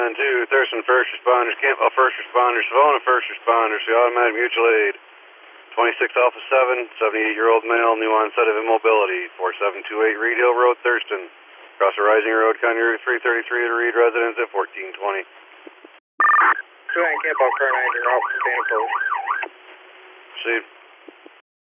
292, Thurston First Responders, Campbell First Responders, Savona First Responders, the Automatic Mutual Aid. 26 Alpha 7, 78-year-old male, new onset of immobility, 4728 Reed Hill Road, Thurston. Across the Rising Road, County Route 333 at Reed residence at 1420. 29 Campbell, car 9, you're off container post. Proceed.